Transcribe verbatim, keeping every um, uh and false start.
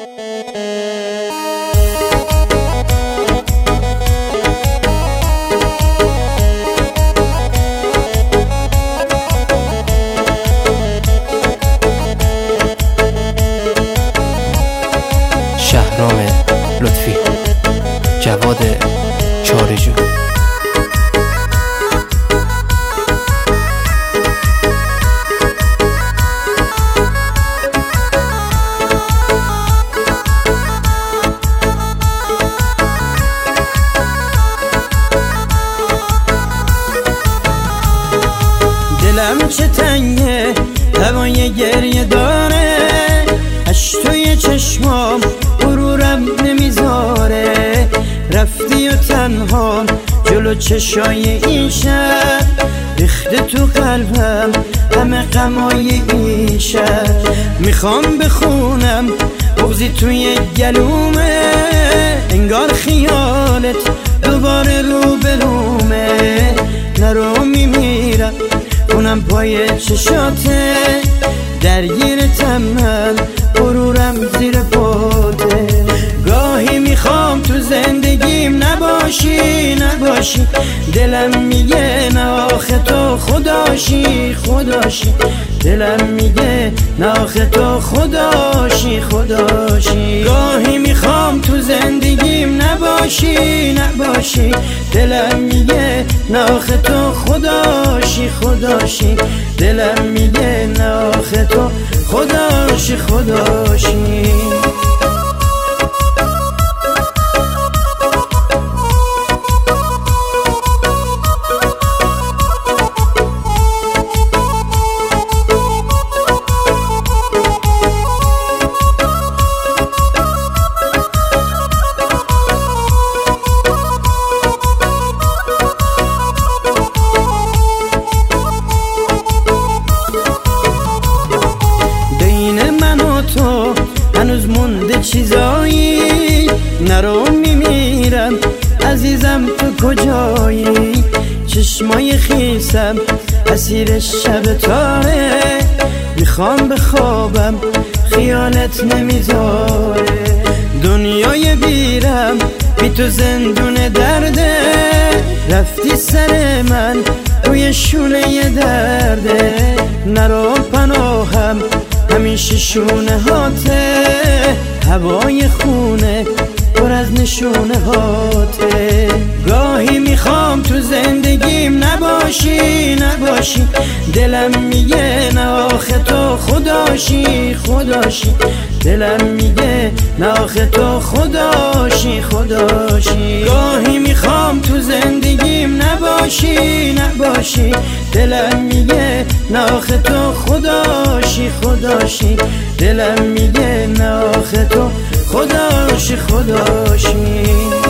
شهرام لطفی، جواد چارجو. دلم چه تنگه، هوای گریه داره، اش توی چشمام غرورم نمیذاره. رفتی و تنهام جلو چشای این شب، ریخته تو قلبم همه غمای این شب. میخوام بخونم بغضی توی گلومه، انگار خیالت دوباره رو بلومه. نرو میمیرم اونم پای چشاته، درگیرتم من غرورم زیر پاته. گاهی میخوام تو زندگیم نباشی نباشی، دلم میگه نه آخه تو خداشی خداشی. دلم میگه نه آخه تو خداشی خداشی. گاهی میخوام تو زندگیم نباشی نباشی، دلم میگه نه آخه تو خداشی خداشی. دلم میگه نه آخه تو خداشی خداشی. تو هنوز مونده چیزایی، نرو میمیرم عزیزم تو کجایی. چشمای خیسم اسیر شب تاره، میخوام بخوابم خیالت نمیذاره. دنیای بیرم بی تو زندون درده، رفتی سر من روی شونه درده. نرو پناهم همیشه شونه هاته، هوای خونه پر از نشونه هاته. گاهی میخوام تو زندگیم نباشی نباشی، دلم میگه نه آخه تو خداشی خداشی. دلم میگه نه آخه تو خداشی خداشی. گاهی میخوام تو زندگیم نباشی نباشی، دلم میگه نه آخه تو خداشی خداشی. دلم میگه نه آخه تو خداشی خداشی.